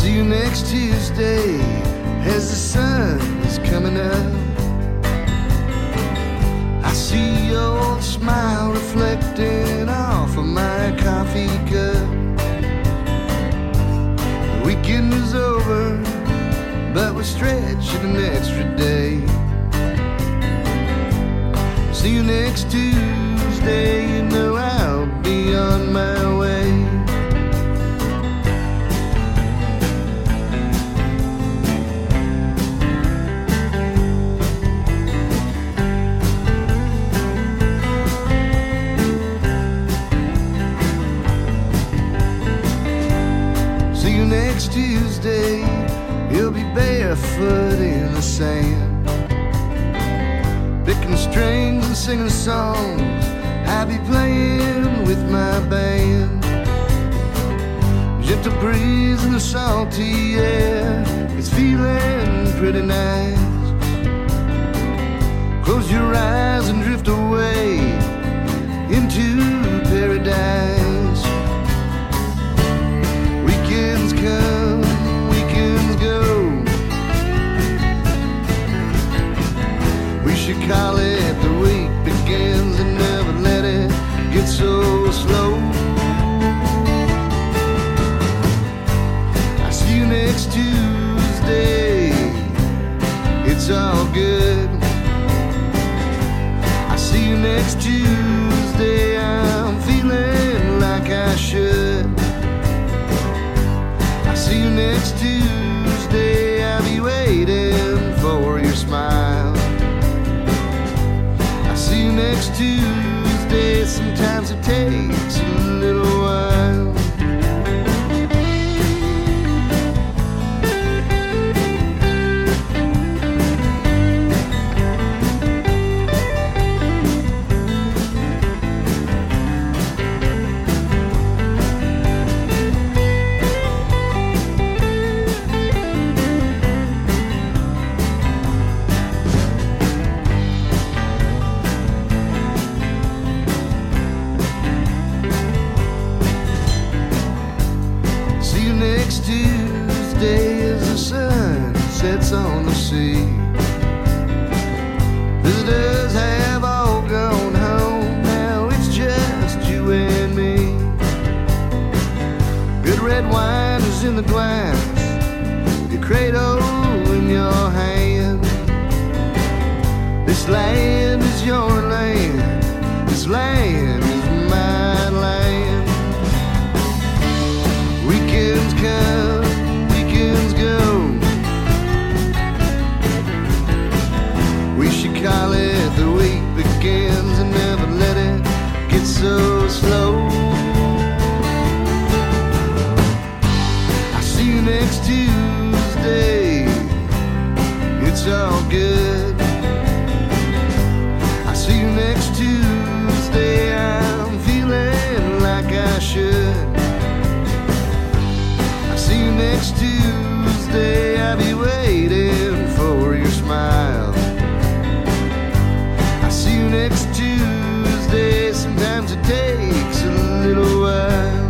See you next Tuesday as the sun is coming up. I see your smile reflecting off of my coffee cup. The weekend is over, but we're stretching an extra day. See you next Tuesday, you know I'll be on my way. See you next Tuesday, you'll be barefoot in the sand, picking strings and singing songs. I'll be playing with my band. Gentle breeze in the salty air, it's feeling pretty nice. Close your eyes and drift away into paradise. Weekends come, weekends go. We should call it the week begins and never let it get so slow. I see you next Tuesday, it's all good. I see you next Tuesday, I'm feeling like I should. I see you next Tuesday, I'll be waiting for your smile. See you next Tuesday, sometimes it takes a little while. Next Tuesday as the sun sets on the sea, visitors have all gone home, now it's just you and me. Good red wine is in the glass, your cradle in your hand. This land is your land, this land is my land. Weekends come, weekends go. We should call it the week begins and never let it get so slow. I see you next Tuesday, it's all good. I see you next Tuesday, I'm feeling like I should. See you next Tuesday, I'll be waiting for your smile. I see you next Tuesday, sometimes it takes a little while.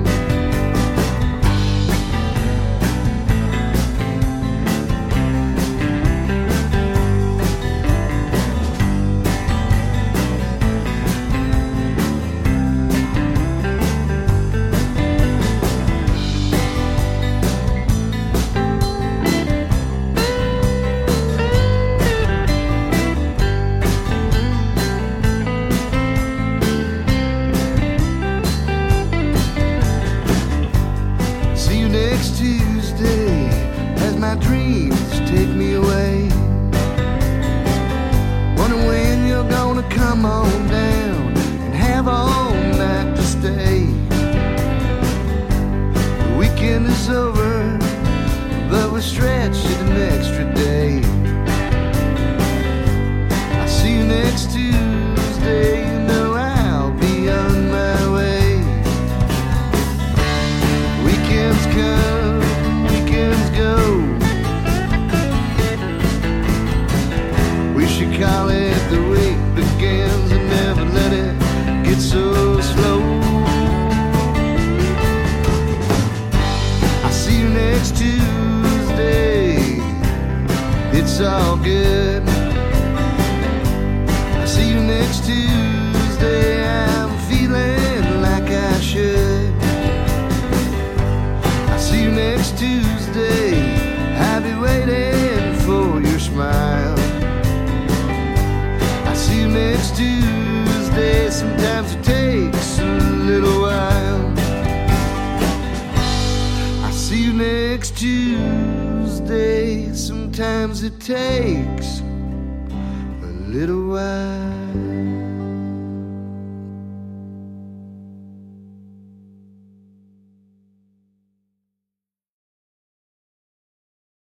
Next Tuesday, as my dreams take me away, wondering when you're gonna come on down and have all night to stay. The weekend is over, but we're stretching an extra day. I see you next Tuesday, you know I'll be on my way. Weekends come, weekends go. We should call it the week begins and never let it get so slow. I see next Tuesday. It's all good. I'll see you next Tuesday. I'm feeling like I should. I'll see you next Tuesday. I'll be waiting for your smile. I'll see you next Tuesday. Sometimes it takes a little while. I'll see you next Tuesday. Sometimes it takes a little while.